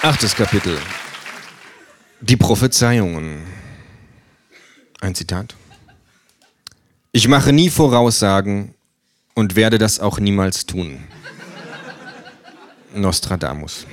8. Kapitel. Die Prophezeiungen. Ein Zitat. Ich mache nie Voraussagen und werde das auch niemals tun. Nostradamus.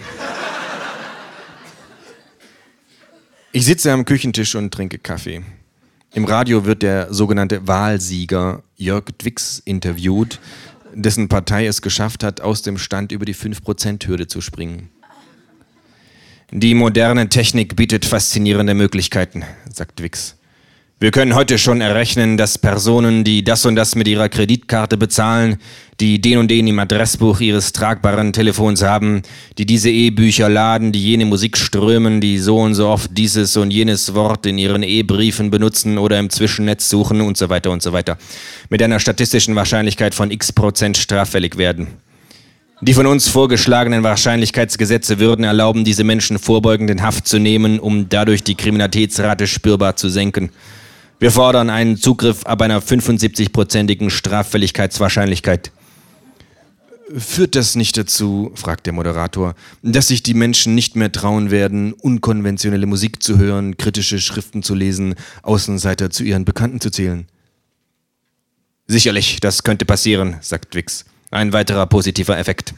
Ich sitze am Küchentisch und trinke Kaffee. Im Radio wird der sogenannte Wahlsieger Jörg Dwix interviewt, dessen Partei es geschafft hat, aus dem Stand über die 5%-Hürde zu springen. Die moderne Technik bietet faszinierende Möglichkeiten, sagt Dwix. Wir können heute schon errechnen, dass Personen, die das und das mit ihrer Kreditkarte bezahlen, die den und den im Adressbuch ihres tragbaren Telefons haben, die diese E-Bücher laden, die jene Musik strömen, die so und so oft dieses und jenes Wort in ihren E-Briefen benutzen oder im Zwischennetz suchen und so weiter, mit einer statistischen Wahrscheinlichkeit von x% straffällig werden. Die von uns vorgeschlagenen Wahrscheinlichkeitsgesetze würden erlauben, diese Menschen vorbeugend in Haft zu nehmen, um dadurch die Kriminalitätsrate spürbar zu senken. Wir fordern einen Zugriff ab einer 75%igen Straffälligkeitswahrscheinlichkeit. Führt das nicht dazu, fragt der Moderator, dass sich die Menschen nicht mehr trauen werden, unkonventionelle Musik zu hören, kritische Schriften zu lesen, Außenseiter zu ihren Bekannten zu zählen? Sicherlich, das könnte passieren, sagt Dwix. Ein weiterer positiver Effekt.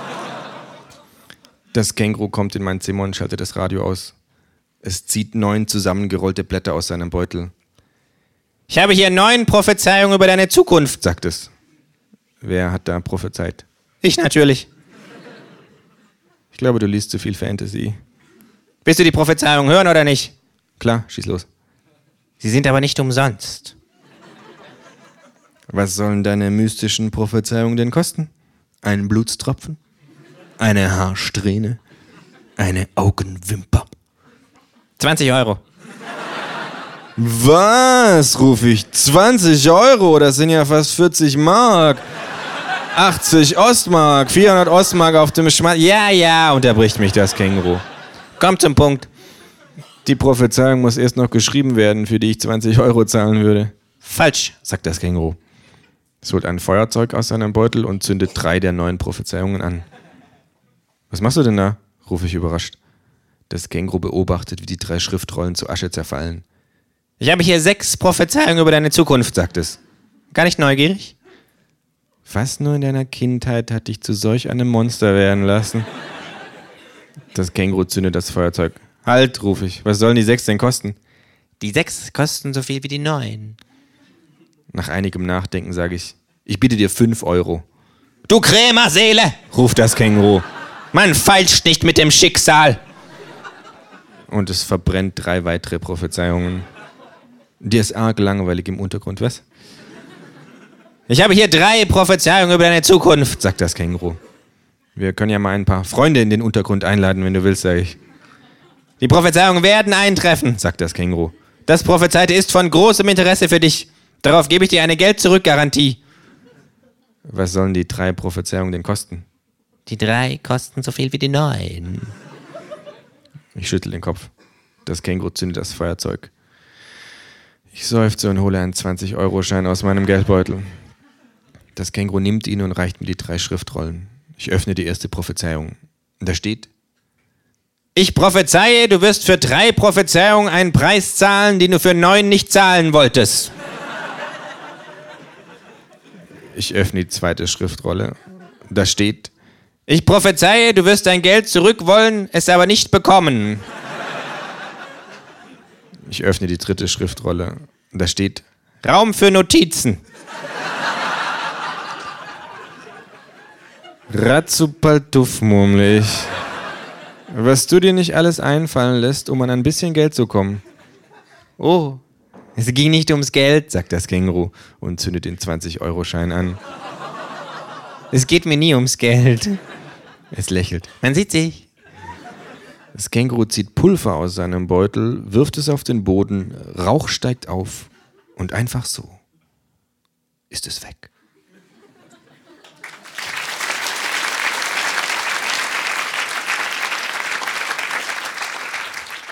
Das Känguru kommt in mein Zimmer und schaltet das Radio aus. Es zieht 9 zusammengerollte Blätter aus seinem Beutel. Ich habe hier 9 Prophezeiungen über deine Zukunft, sagt es. Wer hat da prophezeit? Ich natürlich. Ich glaube, du liest zu viel Fantasy. Willst du die Prophezeiung hören oder nicht? Klar, schieß los. Sie sind aber nicht umsonst. Was sollen deine mystischen Prophezeiungen denn kosten? Ein Blutstropfen? Eine Haarsträhne? Eine Augenwimper? 20 Euro. Was, rufe ich, 20 Euro, das sind ja fast 40 Mark. 80 Ostmark, 400 Ostmark auf dem Schmal... Ja, unterbricht mich das Känguru. Kommt zum Punkt. Die Prophezeiung muss erst noch geschrieben werden, für die ich 20 Euro zahlen würde. Falsch, sagt das Känguru. Es holt ein Feuerzeug aus seinem Beutel und zündet 3 der 9 Prophezeiungen an. Was machst du denn da? Rufe ich überrascht. Das Känguru beobachtet, wie die 3 Schriftrollen zu Asche zerfallen. Ich habe hier 6 Prophezeiungen über deine Zukunft, sagt es. Gar nicht neugierig? Was nur in deiner Kindheit hat dich zu solch einem Monster werden lassen? Das Känguru zündet das Feuerzeug. Halt, rufe ich. Was sollen die 6 denn kosten? Die 6 kosten so viel wie die 9. Nach einigem Nachdenken sage ich, ich biete dir 5 Euro. Du Krämerseele, ruft das Känguru. Man feilscht nicht mit dem Schicksal. Und es verbrennt 3 weitere Prophezeiungen. Dir ist arg langweilig im Untergrund, was? Ich habe hier 3 Prophezeiungen über deine Zukunft, sagt das Känguru. Wir können ja mal ein paar Freunde in den Untergrund einladen, wenn du willst, sage ich. Die Prophezeiungen werden eintreffen, sagt das Känguru. Das Prophezeite ist von großem Interesse für dich. Darauf gebe ich dir eine Geld-Zurück-Garantie. Was sollen die 3 Prophezeiungen denn kosten? Die 3 kosten so viel wie die 9. Ich schüttel den Kopf. Das Känguru zündet das Feuerzeug. Ich seufze und hole einen 20-Euro-Schein aus meinem Geldbeutel. Das Känguru nimmt ihn und reicht mir die 3 Schriftrollen. Ich öffne die erste Prophezeiung. Da steht: Ich prophezeie, du wirst für 3 Prophezeiungen einen Preis zahlen, den du für 9 nicht zahlen wolltest. Ich öffne die 2. Schriftrolle. Da steht: Ich prophezeie, du wirst dein Geld zurück wollen, es aber nicht bekommen. Ich öffne die 3. Schriftrolle. Da steht: Raum für Notizen. Ratzupaltuff, murmel ich. Was du dir nicht alles einfallen lässt, um an ein bisschen Geld zu kommen. Oh, es ging nicht ums Geld, sagt das Känguru und zündet den 20-Euro-Schein an. Es geht mir nie ums Geld. Es lächelt. Man sieht sich. Das Känguru zieht Pulver aus seinem Beutel, wirft es auf den Boden, Rauch steigt auf und einfach so ist es weg.